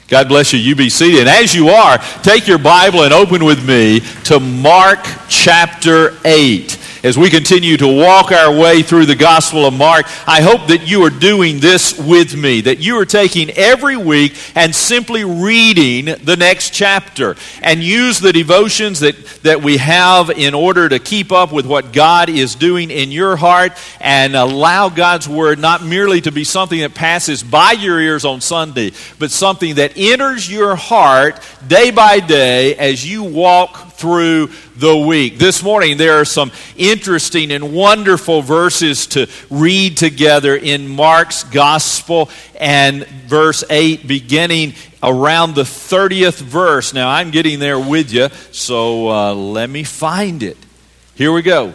God bless you. You be seated. And as you are, take your Bible and open with me to Mark chapter 8. As we continue to walk our way through the Gospel of Mark, I hope that you are doing this with me, that you are taking every week and simply reading the next chapter, and use the devotions that we have in order to keep up with what God is doing in your heart, and allow God's Word not merely to be something that passes by your ears on Sunday, but something that enters your heart day by day as you walk through the week. This morning there are some interesting and wonderful verses to read together in Mark's Gospel, and verse 8 beginning around the 30th verse. Now I'm getting there with you, so let me find it. Here we go.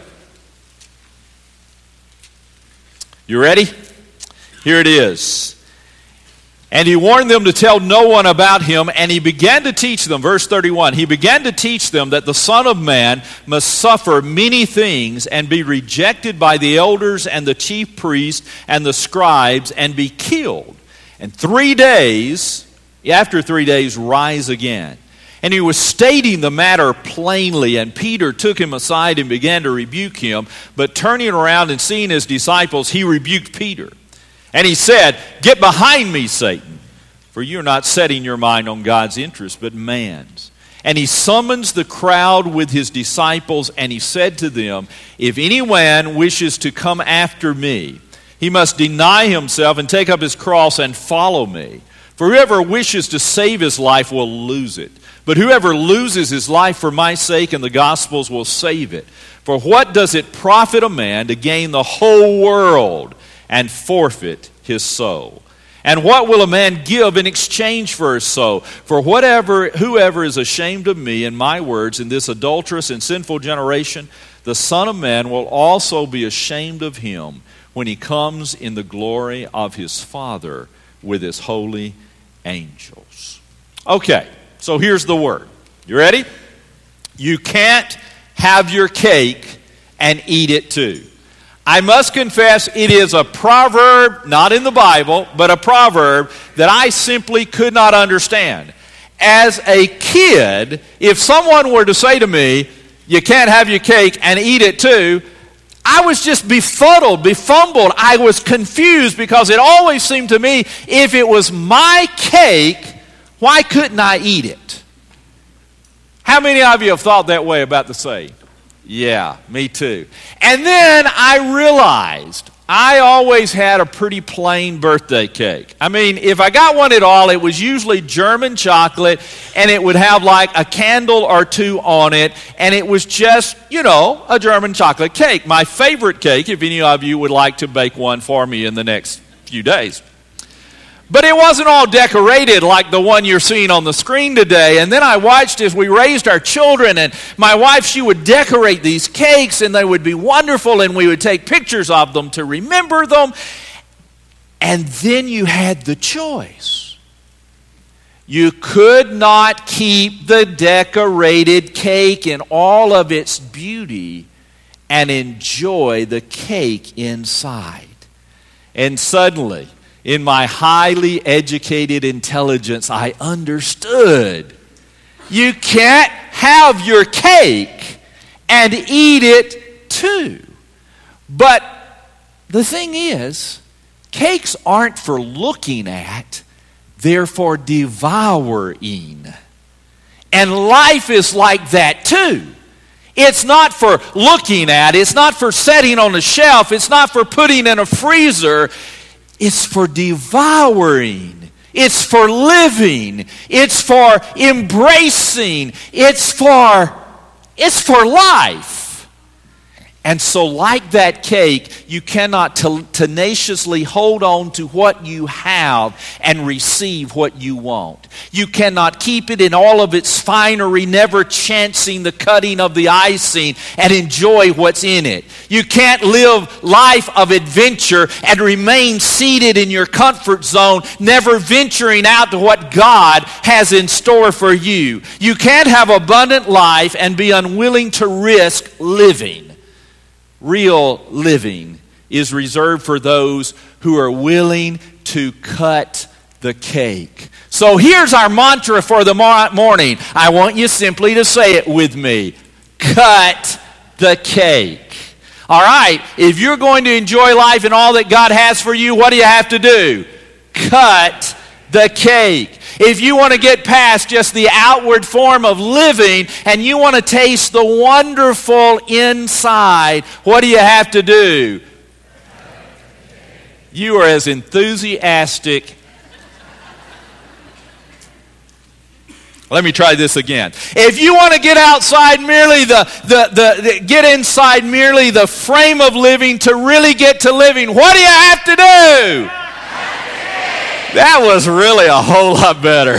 You ready? Here it is. And he warned them to tell no one about him, and he began to teach them, verse 31, he began to teach them that the Son of Man must suffer many things and be rejected by the elders and the chief priests and the scribes and be killed. And after 3 days, rise again. And he was stating the matter plainly, and Peter took him aside and began to rebuke him. But turning around and seeing his disciples, he rebuked Peter. And he said, "Get behind me, Satan, for you're not setting your mind on God's interest, but man's." And he summons the crowd with his disciples, and he said to them, "If anyone wishes to come after me, he must deny himself and take up his cross and follow me. For whoever wishes to save his life will lose it. But whoever loses his life for my sake and the gospel's will save it. For what does it profit a man to gain the whole world and forfeit his soul? And what will a man give in exchange for his soul? For whoever is ashamed of me and my words in this adulterous and sinful generation, the Son of Man will also be ashamed of him when he comes in the glory of his Father with his holy angels." Okay, so here's the word. You ready? You can't have your cake and eat it too. I must confess, it is a proverb, not in the Bible, but a proverb that I simply could not understand. As a kid, if someone were to say to me, "You can't have your cake and eat it too," I was just befumbled. I was confused, because it always seemed to me, if it was my cake, why couldn't I eat it? How many of you have thought that way about the saying? Yeah, me too. And then I realized I always had a pretty plain birthday cake. I mean, if I got one at all, it was usually German chocolate, and it would have like a candle or two on it, and it was just, a German chocolate cake. My favorite cake, if any of you would like to bake one for me in the next few days. But it wasn't all decorated like the one you're seeing on the screen today. And then I watched as we raised our children, and my wife, she would decorate these cakes, and they would be wonderful, and we would take pictures of them to remember them. And then you had the choice. You could not keep the decorated cake in all of its beauty and enjoy the cake inside. And suddenly, in my highly educated intelligence, I understood. You can't have your cake and eat it too. But the thing is, cakes aren't for looking at, they're for devouring. And life is like that too. It's not for looking at, it's not for setting on a shelf, it's not for putting in a freezer. It's for devouring. It's for living. It's for embracing. It's for life. And so, like that cake, you cannot tenaciously hold on to what you have and receive what you want. You cannot keep it in all of its finery, never chancing the cutting of the icing, and enjoy what's in it. You can't live life of adventure and remain seated in your comfort zone, never venturing out to what God has in store for you. You can't have abundant life and be unwilling to risk living. Real living is reserved for those who are willing to cut the cake. So here's our mantra for the morning. I want you simply to say it with me. Cut the cake. All right, if you're going to enjoy life and all that God has for you, what do you have to do? Cut the cake. If you want to get past just the outward form of living and you want to taste the wonderful inside, what do you have to do? You are as enthusiastic. Let me try this again. If you want to get outside merely get inside merely the frame of living to really get to living, what do you have to do? That was really a whole lot better.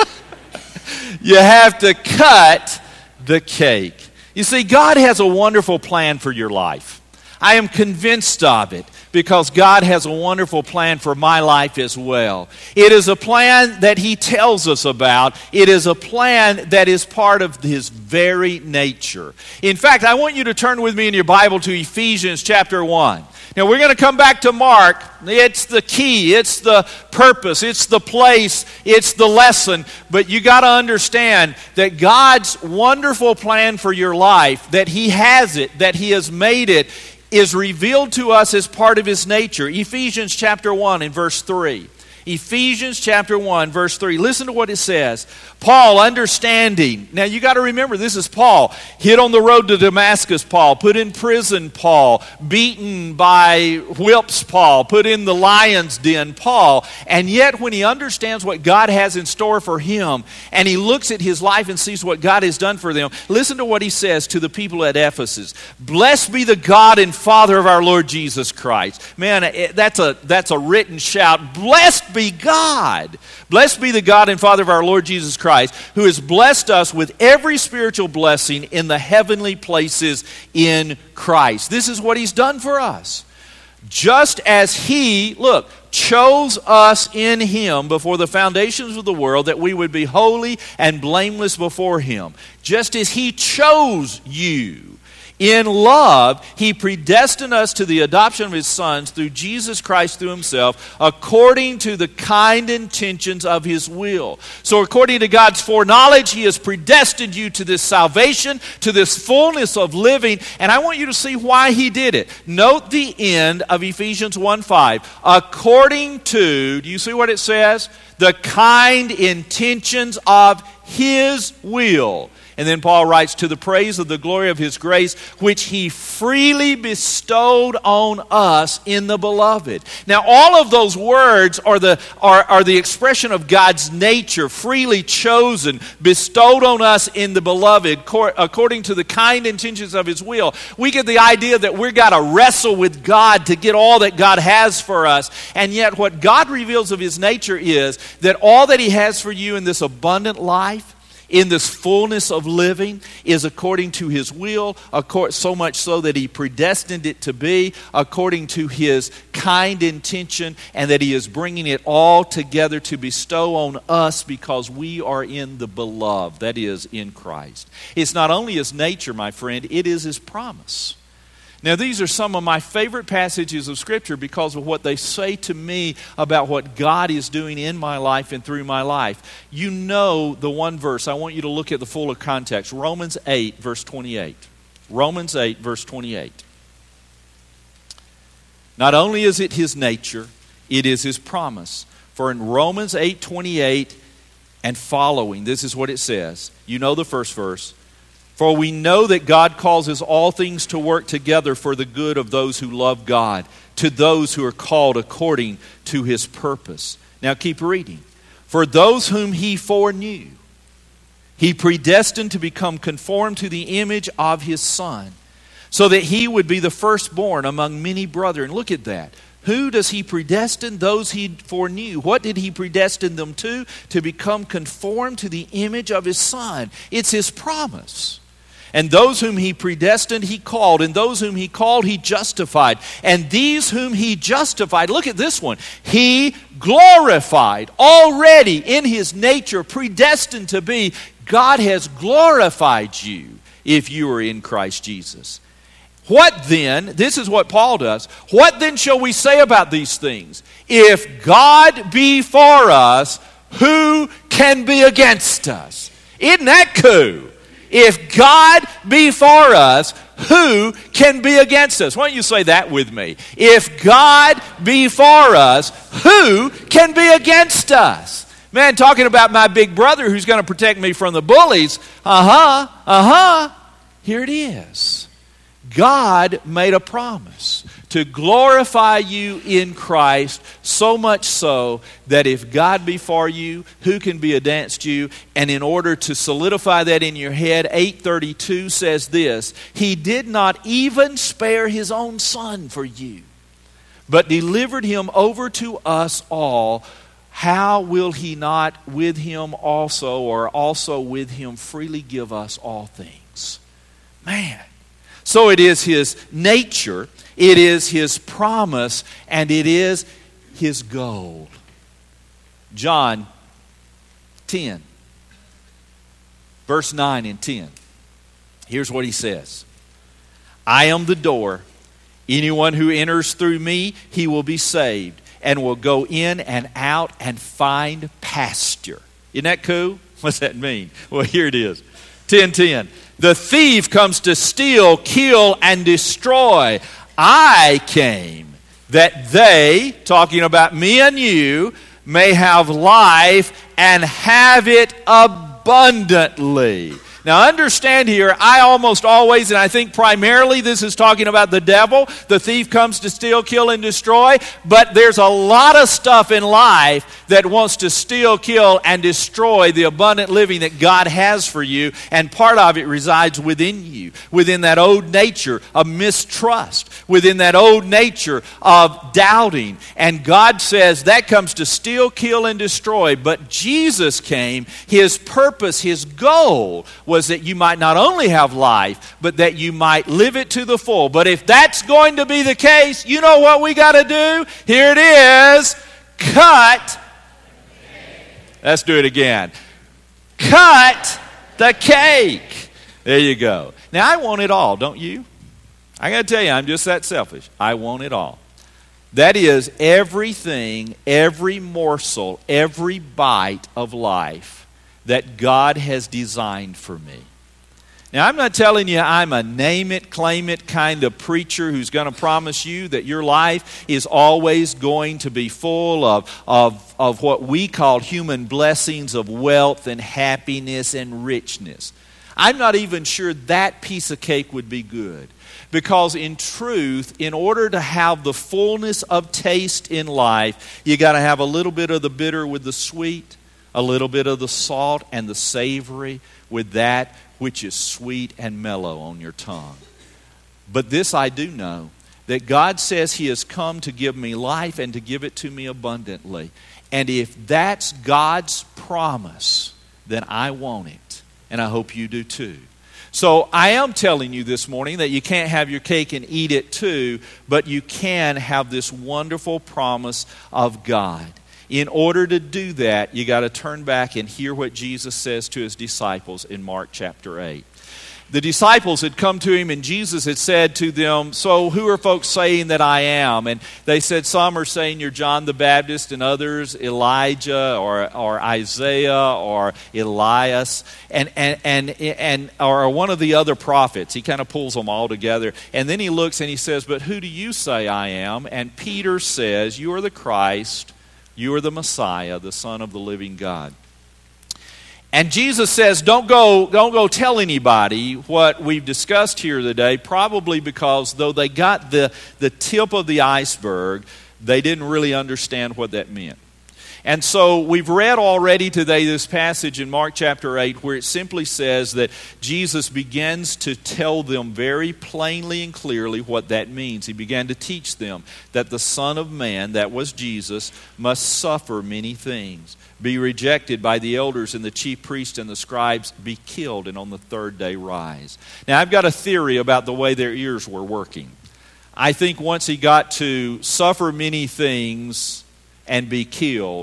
You have to cut the cake. You see, God has a wonderful plan for your life. I am convinced of it because God has a wonderful plan for my life as well. It is a plan that He tells us about. It is a plan that is part of His very nature. In fact, I want you to turn with me in your Bible to Ephesians chapter 1. Now, we're going to come back to Mark. It's the key. It's the purpose. It's the place. It's the lesson. But you got to understand that God's wonderful plan for your life, that He has it, that He has made it, is revealed to us as part of His nature. Ephesians chapter 1 and verse 3. Ephesians chapter 1 verse 3. Listen to what it says. Paul, understanding. Now you got to remember, this is Paul. Hit on the road to Damascus, Paul. Put in prison, Paul. Beaten by whips, Paul. Put in the lion's den, Paul. And yet when he understands what God has in store for him, and he looks at his life and sees what God has done for them, listen to what he says to the people at Ephesus. Blessed be the God and Father of our Lord Jesus Christ. Man, that's a written shout. Blessed be God. Blessed be the God and Father of our Lord Jesus Christ, who has blessed us with every spiritual blessing in the heavenly places in Christ. This is what He's done for us. Just as He, chose us in Him before the foundations of the world, that we would be holy and blameless before Him. Just as He chose you. In love, He predestined us to the adoption of His sons through Jesus Christ through Himself, according to the kind intentions of His will. So according to God's foreknowledge, He has predestined you to this salvation, to this fullness of living, and I want you to see why He did it. Note the end of Ephesians 1:5. According to, do you see what it says? The kind intentions of His will. And then Paul writes, to the praise of the glory of His grace, which He freely bestowed on us in the beloved. Now, all of those words are the expression of God's nature, freely chosen, bestowed on us in the beloved, according to the kind intentions of His will. We get the idea that we've got to wrestle with God to get all that God has for us. And yet, what God reveals of His nature is that all that He has for you in this abundant life, in this fullness of living, is according to His will, so much so that He predestined it to be according to His kind intention, and that He is bringing it all together to bestow on us because we are in the beloved, that is, in Christ. It's not only His nature, my friend, it is His promise. Now, these are some of my favorite passages of Scripture because of what they say to me about what God is doing in my life and through my life. You know the one verse. I want you to look at the fuller context. Romans 8, verse 28. Romans 8, verse 28. Not only is it His nature, it is His promise. For in Romans 8:28 and following, this is what it says. You know the first verse. For we know that God causes all things to work together for the good of those who love God, to those who are called according to His purpose. Now keep reading. For those whom He foreknew, He predestined to become conformed to the image of His Son, so that He would be the firstborn among many brethren. Look at that. Who does He predestine? Those He foreknew. What did He predestine them to? To become conformed to the image of His Son. It's His promise. And those whom He predestined, He called. And those whom He called, He justified. And these whom He justified, look at this one, He glorified. Already in His nature, predestined to be, God has glorified you if you are in Christ Jesus. What then, this is what Paul does, what then shall we say about these things? If God be for us, who can be against us? Isn't that cool? If God be for us, who can be against us? Why don't you say that with me? If God be for us, who can be against us? Man, talking about my big brother who's going to protect me from the bullies. Here it is. God made a promise to glorify you in Christ, so much so that if God be for you, who can be against you? And in order to solidify that in your head, 8:32 says this, He did not even spare His own Son for you, but delivered Him over to us all. How will He not with Him also, or also with Him freely give us all things? Man. So it is His nature, it is His promise, and it is His goal. John 10, verse 9 and 10. Here's what He says. I am the door. Anyone who enters through me, he will be saved, and will go in and out and find pasture. Isn't that cool? What's that mean? Well, here it is. 10:10. The thief comes to steal, kill, and destroy. I came that they, talking about me and you, may have life and have it abundantly. Now understand here, I almost always, and I think primarily this is talking about the devil. The thief comes to steal, kill, and destroy. But there's a lot of stuff in life that wants to steal, kill, and destroy the abundant living that God has for you. And part of it resides within you, within that old nature of mistrust, within that old nature of doubting. And God says that comes to steal, kill, and destroy. But Jesus came, His purpose, His goal was that you might not only have life, but that you might live it to the full. But if that's going to be the case, you know what we got to do? Here it is. Cut. Let's do it again. Cut the cake. There you go. Now, I want it all, don't you? I got to tell you, I'm just that selfish. I want it all. That is everything, every morsel, every bite of life that God has designed for me. Now, I'm not telling you I'm a name it, claim it kind of preacher who's going to promise you that your life is always going to be full of what we call human blessings of wealth and happiness and richness. I'm not even sure that piece of cake would be good. Because in truth, in order to have the fullness of taste in life, you got to have a little bit of the bitter with the sweet, a little bit of the salt and the savory with that which is sweet and mellow on your tongue. But this I do know, that God says He has come to give me life and to give it to me abundantly. And if that's God's promise, then I want it. And I hope you do too. So I am telling you this morning that you can't have your cake and eat it too, but you can have this wonderful promise of God. In order to do that, you got to turn back and hear what Jesus says to His disciples in Mark chapter 8. The disciples had come to Him and Jesus had said to them, so who are folks saying that I am? And they said, some are saying you're John the Baptist, and others Elijah or Isaiah or Elias and or one of the other prophets. He kind of pulls them all together. And then He looks and He says, but who do you say I am? And Peter says, you are the Christ. You are the Messiah, the Son of the living God. And Jesus says, don't go tell anybody what we've discussed here today, probably because though they got the tip of the iceberg, they didn't really understand what that meant. And so we've read already today this passage in Mark chapter 8 where it simply says that Jesus begins to tell them very plainly and clearly what that means. He began to teach them that the Son of Man, that was Jesus, must suffer many things, be rejected by the elders and the chief priests and the scribes, be killed, and on the third day rise. Now I've got a theory about the way their ears were working. I think once He got to suffer many things and be killed,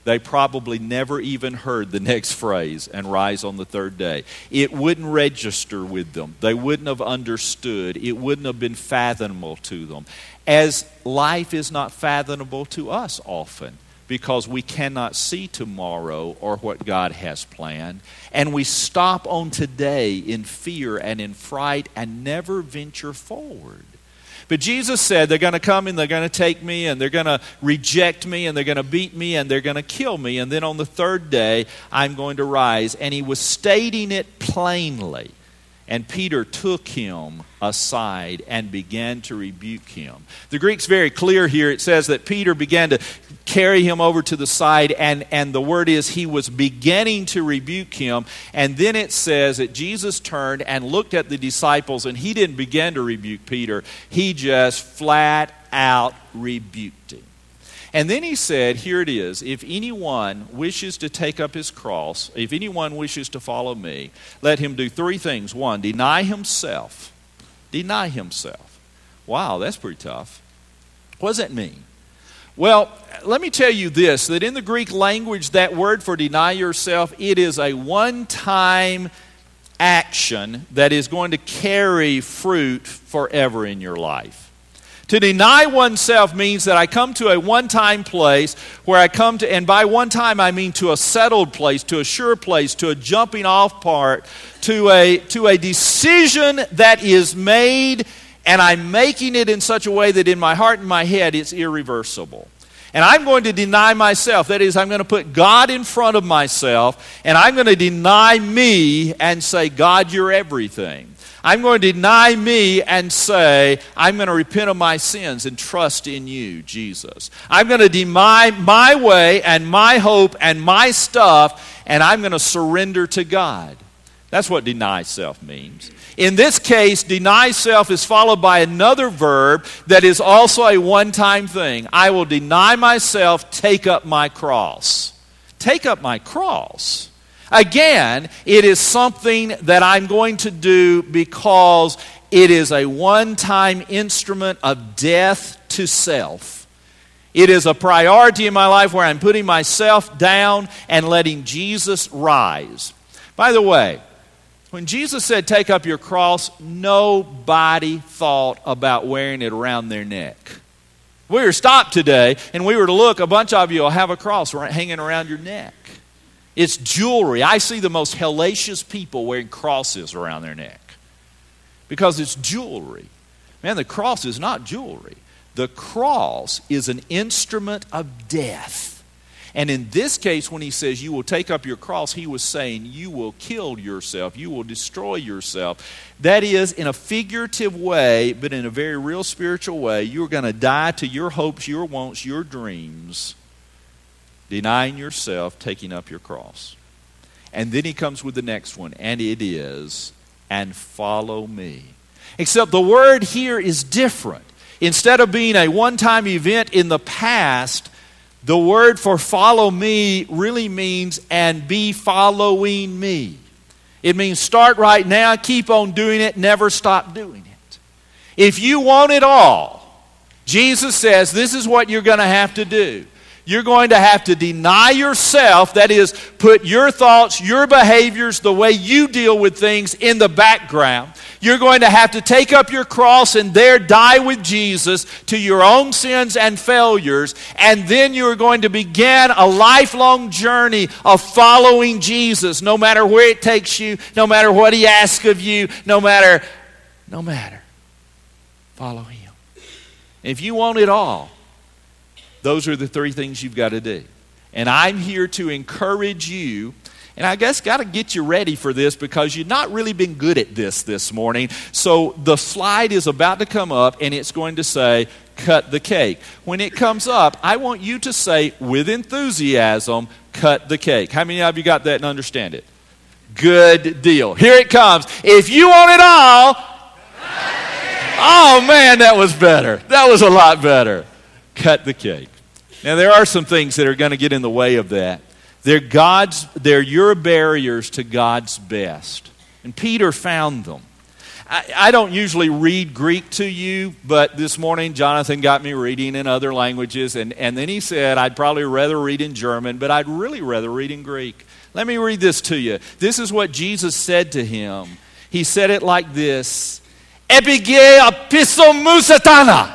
they probably never even heard the next phrase, and rise on the third day. It wouldn't register with them. They wouldn't have understood. It wouldn't have been fathomable to them. As life is not fathomable to us often, because we cannot see tomorrow or what God has planned. And we stop on today in fear and in fright and never venture forward. But Jesus said they're going to come and they're going to take me and they're going to reject me and they're going to beat me and they're going to kill me. And then on the third day, I'm going to rise. And he was stating it plainly. And Peter took him aside and began to rebuke him. The Greek's very clear here. It says that Peter began to carry him over to the side, and the word is he was beginning to rebuke him. And then it says that Jesus turned and looked at the disciples, and he didn't begin to rebuke Peter. He just flat out rebuked him. And then he said, here it is, if anyone wishes to take up his cross, if anyone wishes to follow me, let him do three things. One, deny himself. Deny himself. Wow, that's pretty tough. What does that mean? Well, let me tell you this, that in the Greek language, that word for deny yourself, it is a one-time action that is going to carry fruit forever in your life. To deny oneself means that I come to a one-time place where I come to, and by one time I mean to a settled place, to a sure place, to a jumping off part, to a decision that is made, and I'm making it in such a way that in my heart and my head it's irreversible. And I'm going to deny myself. That is, I'm going to put God in front of myself, and I'm going to deny me and say, God, you're everything. I'm going to deny me and say, I'm going to repent of my sins and trust in you, Jesus. I'm going to deny my way and my hope and my stuff, and I'm going to surrender to God. That's what deny self means. In this case, deny self is followed by another verb that is also a one-time thing. I will deny myself, take up my cross. Take up my cross. Again, it is something that I'm going to do because it is a one-time instrument of death to self. It is a priority in my life where I'm putting myself down and letting Jesus rise. By the way, when Jesus said, take up your cross, nobody thought about wearing it around their neck. If we were stopped today and we were to look, a bunch of you will have a cross hanging around your neck. It's jewelry. I see the most hellacious people wearing crosses around their neck because it's jewelry. Man, the cross is not jewelry. The cross is an instrument of death. And in this case, when he says you will take up your cross, he was saying you will kill yourself. You will destroy yourself. That is, in a figurative way, but in a very real spiritual way, you're going to die to your hopes, your wants, your dreams, denying yourself, taking up your cross. And then he comes with the next one, and it is, and follow me. Except the word here is different. Instead of being a one-time event in the past, the word for follow me really means, and be following me. It means start right now, keep on doing it, never stop doing it. If you want it all, Jesus says this is what you're going to have to do. You're going to have to deny yourself, that is, put your thoughts, your behaviors, the way you deal with things in the background. You're going to have to take up your cross and there die with Jesus to your own sins and failures. And then you're going to begin a lifelong journey of following Jesus, no matter where it takes you, no matter what he asks of you, no matter. Follow him. If you want it all, those are the three things you've got to do. And I'm here to encourage you, and I guess got to get you ready for this because you've not really been good at this morning. So the slide is about to come up, and it's going to say, cut the cake. When it comes up, I want you to say, with enthusiasm, cut the cake. How many of you got that and understand it? Good deal. Here it comes. If you want it all, oh man, that was better. That was a lot better. Cut the cake. Now, there are some things that are going to get in the way of that. They're your barriers to God's best. And Peter found them. I don't usually read Greek to you, but this morning Jonathan got me reading in other languages, and then he said I'd probably rather read in German, but I'd really rather read in Greek. Let me read this to you. This is what Jesus said to him. He said it like this: Epige apisomou satana.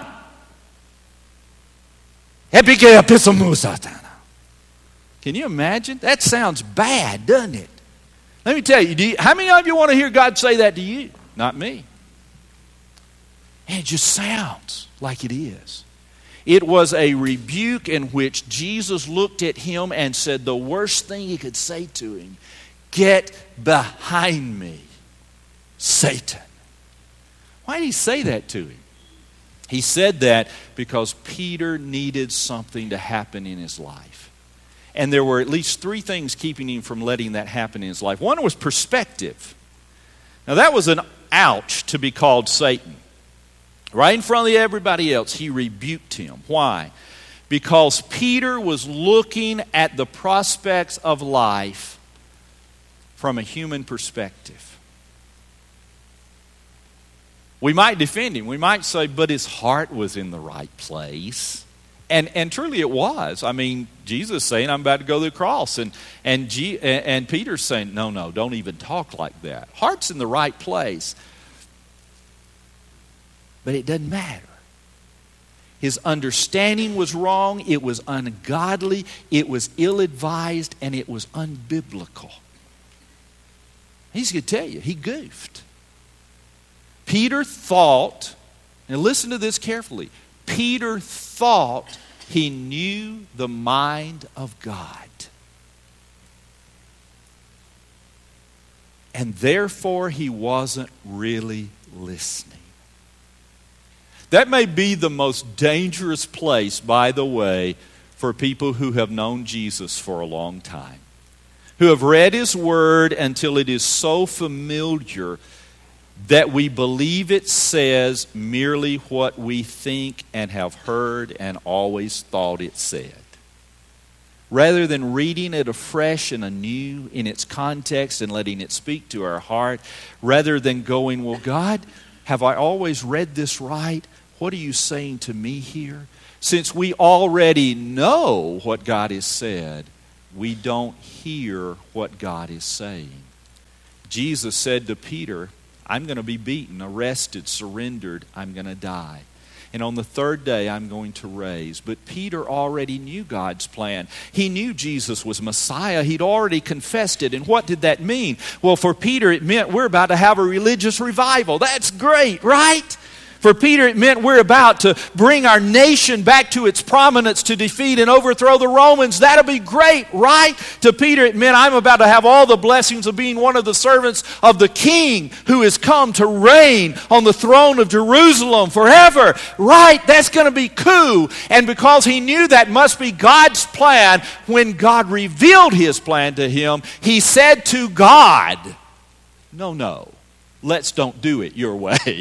Epige apisomou satana. Can you imagine? That sounds bad, doesn't it? Let me tell you, how many of you want to hear God say that to you? Not me. And it just sounds like it is. It was a rebuke in which Jesus looked at him and said the worst thing he could say to him: get behind me, Satan. Why did he say that to him? He said that because Peter needed something to happen in his life. And there were at least 3 things keeping him from letting that happen in his life. One was perspective. Now that was an ouch to be called Satan. Right in front of everybody else, he rebuked him. Why? Because Peter was looking at the prospects of life from a human perspective. We might defend him. We might say, but his heart was in the right place. And truly it was. I mean, Jesus saying, I'm about to go to the cross. And Peter's saying, no, don't even talk like that. Heart's in the right place. But it doesn't matter. His understanding was wrong. It was ungodly. It was ill-advised. And it was unbiblical. He's going to tell you, he goofed. Peter thought, and listen to this carefully, Peter thought he knew the mind of God. And therefore he wasn't really listening. That may be the most dangerous place, by the way, for people who have known Jesus for a long time, who have read his word until it is so familiar that we believe it says merely what we think and have heard and always thought it said. Rather than reading it afresh and anew in its context and letting it speak to our heart, rather than going, well, God, have I always read this right? What are you saying to me here? Since we already know what God has said, we don't hear what God is saying. Jesus said to Peter, I'm going to be beaten, arrested, surrendered. I'm going to die. And on the 3rd day, I'm going to raise. But Peter already knew God's plan. He knew Jesus was Messiah. He'd already confessed it. And what did that mean? Well, for Peter, it meant we're about to have a religious revival. That's great, right? For Peter, it meant we're about to bring our nation back to its prominence to defeat and overthrow the Romans. That'll be great, right? To Peter, it meant I'm about to have all the blessings of being one of the servants of the King who has come to reign on the throne of Jerusalem forever. Right? That's going to be cool. And because he knew that must be God's plan, when God revealed his plan to him, he said to God, no, let's don't do it your way.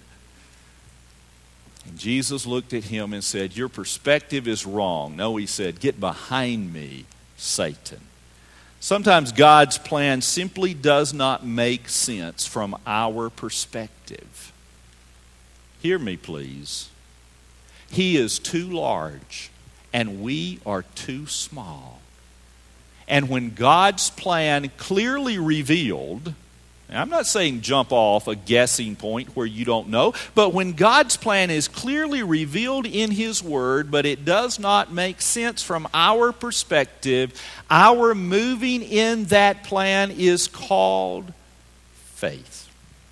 Jesus looked at him and said, your perspective is wrong. No, he said, get behind me, Satan. Sometimes God's plan simply does not make sense from our perspective. Hear me, please. He is too large, and we are too small. And when God's plan clearly revealed, now, I'm not saying jump off a guessing point where you don't know, but when God's plan is clearly revealed in his word, but it does not make sense from our perspective, our moving in that plan is called faith.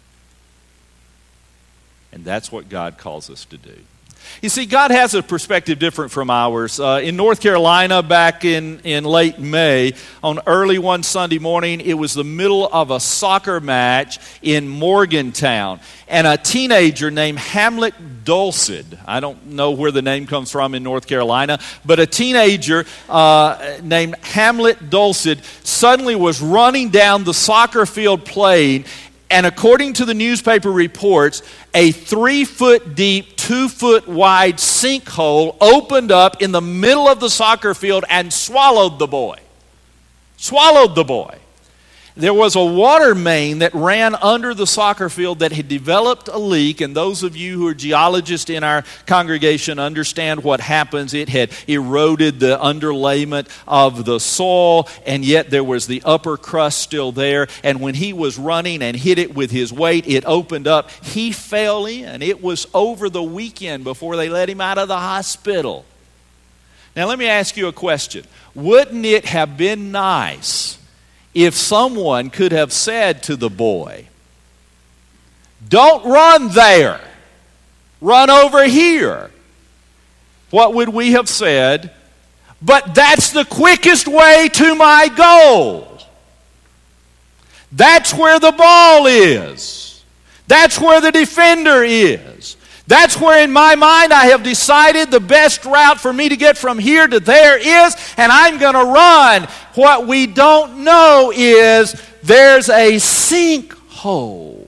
And that's what God calls us to do. You see, God has a perspective different from ours. In North Carolina, back in late May, on early one Sunday morning, it was the middle of a soccer match in Morgantown. And a teenager named Hamlet Dulcid, I don't know where the name comes from in North Carolina, but a teenager named Hamlet Dulcid suddenly was running down the soccer field playing. And according to the newspaper reports, a 3-foot deep, 2-foot wide sinkhole opened up in the middle of the soccer field and swallowed the boy. Swallowed the boy. There was a water main that ran under the soccer field that had developed a leak, and those of you who are geologists in our congregation understand what happens. It had eroded the underlayment of the soil, and yet there was the upper crust still there, and when he was running and hit it with his weight, it opened up. He fell in. It was over the weekend before they let him out of the hospital. Now let me ask you a question. Wouldn't it have been nice if someone could have said to the boy, "Don't run there, run over here"? What would we have said? "But that's the quickest way to my goal. That's where the ball is. That's where the defender is. That's where in my mind I have decided the best route for me to get from here to there is, and I'm going to run." What we don't know is there's a sinkhole.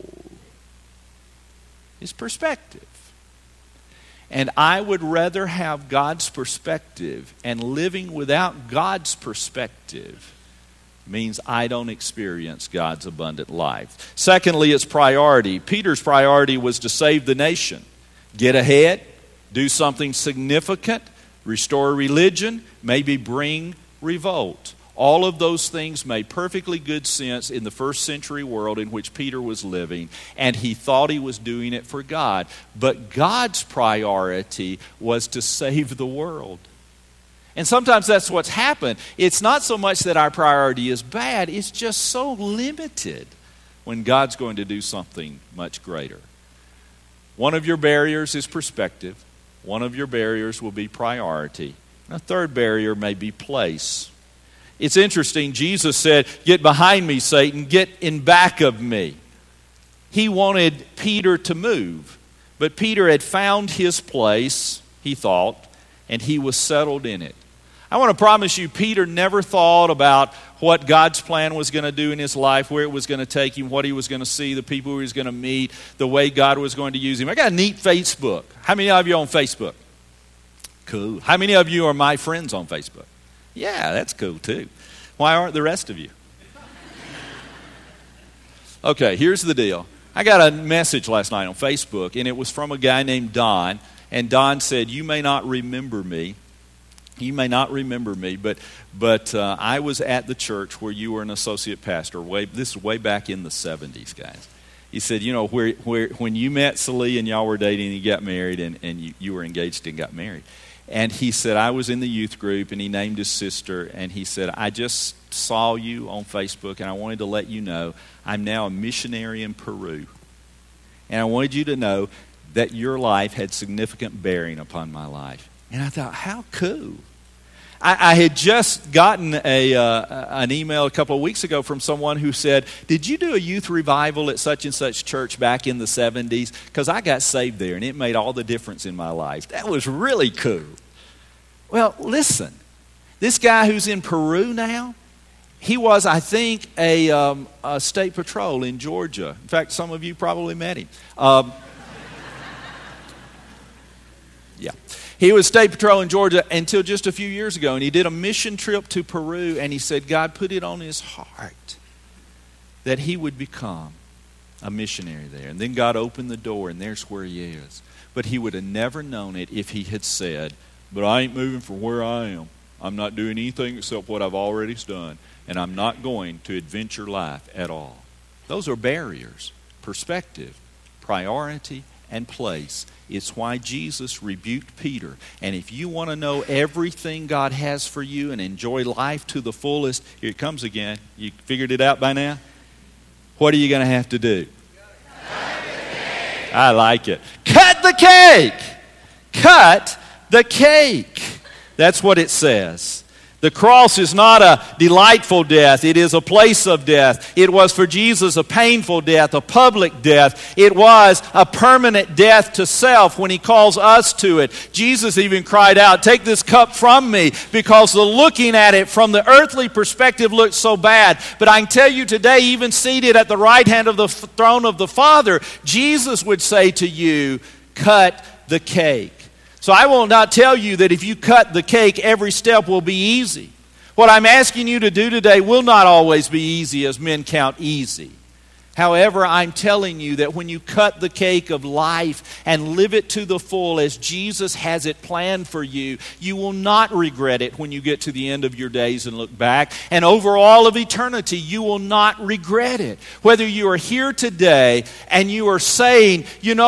It's perspective. And I would rather have God's perspective, and living without God's perspective means I don't experience God's abundant life. Secondly, it's priority. Peter's priority was to save the nation. Get ahead, do something significant, restore religion, maybe bring revolt. All of those things made perfectly good sense in the first century world in which Peter was living, and he thought he was doing it for God. But God's priority was to save the world. And sometimes that's what's happened. It's not so much that our priority is bad, it's just so limited when God's going to do something much greater. One of your barriers is perspective. One of your barriers will be priority. And a third barrier may be place. It's interesting, Jesus said, "Get behind me, Satan, get in back of me." He wanted Peter to move, but Peter had found his place, he thought, and he was settled in it. I want to promise you, Peter never thought about what God's plan was going to do in his life, where it was going to take him, what he was going to see, the people he was going to meet, the way God was going to use him. I got a neat Facebook. How many of you are on Facebook? Cool. How many of you are my friends on Facebook? Yeah, that's cool too. Why aren't the rest of you? Okay, here's the deal. I got a message last night on Facebook, and it was from a guy named Don. And Don said, "You may not remember me. You may not remember me, but I was at the church where you were an associate pastor. This is way back in the 70s, guys." He said, "You know, where when you met Celie and y'all were dating and you got married and you were engaged and got married." And he said, "I was in the youth group," and he named his sister, and he said, "I just saw you on Facebook, and I wanted to let you know I'm now a missionary in Peru. And I wanted you to know that your life had significant bearing upon my life." And I thought, how cool. I had just gotten an email a couple of weeks ago from someone who said, "Did you do a youth revival at such and such church back in the 70s? Because I got saved there, and it made all the difference in my life." That was really cool. Well, listen, this guy who's in Peru now, he was, I think, a state patrol in Georgia. In fact, some of you probably met him. Yeah. He was state patrol in Georgia until just a few years ago, and he did a mission trip to Peru, and he said God put it on his heart that he would become a missionary there. And then God opened the door, and there's where he is. But he would have never known it if he had said, "But I ain't moving from where I am. I'm not doing anything except what I've already done, and I'm not going to adventure life at all." Those are barriers, perspective, priority, and place. It's why Jesus rebuked Peter. And if you want to know everything God has for you and enjoy life to the fullest, here it comes again. You figured it out by now? What are you going to have to do? Cut the cake. I like it. Cut the cake! Cut the cake. That's what it says. The cross is not a delightful death. It is a place of death. It was for Jesus a painful death, a public death. It was a permanent death to self when he calls us to it. Jesus even cried out, "Take this cup from me," because the looking at it from the earthly perspective looked so bad. But I can tell you today, even seated at the right hand of the throne of the Father, Jesus would say to you, "Cut the cake." So I will not tell you that if you cut the cake, every step will be easy. What I'm asking you to do today will not always be easy as men count easy. However, I'm telling you that when you cut the cake of life and live it to the full as Jesus has it planned for you, you will not regret it when you get to the end of your days and look back. And over all of eternity, you will not regret it. Whether you are here today and you are saying,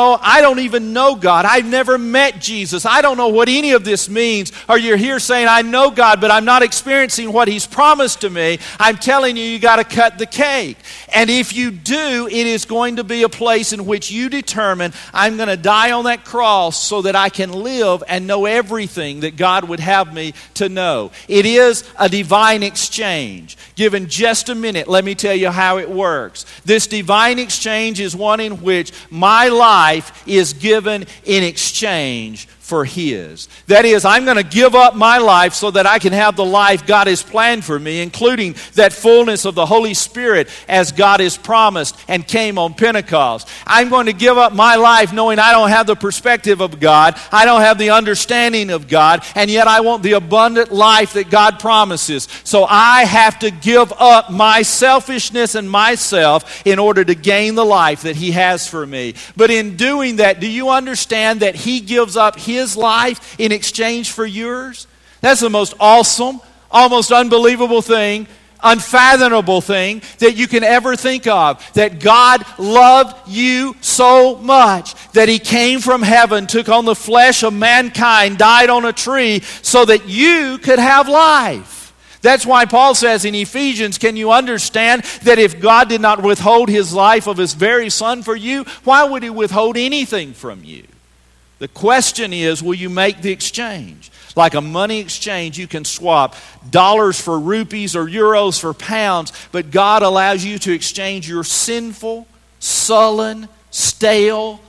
I don't even know God. I've never met Jesus. I don't know what any of this means. Or you're here saying, I know God, but I'm not experiencing what He's promised to me. I'm telling you, you got to cut the cake. And if you do, it is going to be a place in which you determine, I'm going to die on that cross so that I can live and know everything that God would have me to know. It is a divine exchange. Given just a minute, let me tell you how it works. This divine exchange is one in which my life is given in exchange for His. That is, I'm going to give up my life so that I can have the life God has planned for me, including that fullness of the Holy Spirit as God has promised and came on Pentecost. I'm going to give up my life knowing I don't have the perspective of God, I don't have the understanding of God, and yet I want the abundant life that God promises. So I have to give up my selfishness and myself in order to gain the life that He has for me. But in doing that, do you understand that He gives up His life in exchange for yours? That's the most awesome, almost unbelievable thing, unfathomable thing that you can ever think of. That God loved you so much that He came from heaven, took on the flesh of mankind, died on a tree so that you could have life. That's why Paul says in Ephesians, can you understand that if God did not withhold His life of His very Son for you, why would He withhold anything from you? The question is, will you make the exchange? Like a money exchange, you can swap dollars for rupees or euros for pounds, but God allows you to exchange your sinful, sullen, stale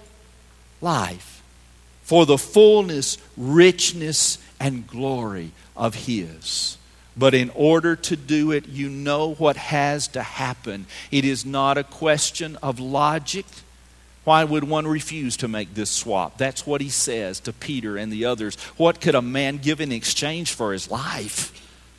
life for the fullness, richness, and glory of His. But in order to do it, you know what has to happen. It is not a question of logic. Why would one refuse to make this swap? That's what he says to Peter and the others. What could a man give in exchange for his life?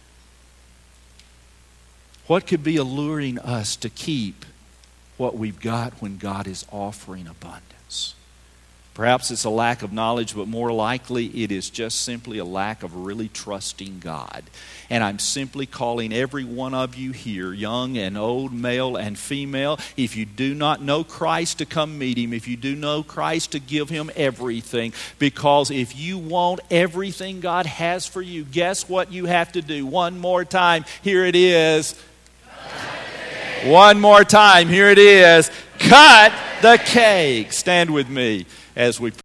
What could be alluring us to keep what we've got when God is offering abundance? Perhaps it's a lack of knowledge, but more likely it is just simply a lack of really trusting God. And I'm simply calling every one of you here, young and old, male and female, if you do not know Christ, to come meet Him. If you do know Christ, to give Him everything. Because if you want everything God has for you, guess what you have to do? One more time. Here it is. One more time. Here it is. Cut the cake. Stand with me as we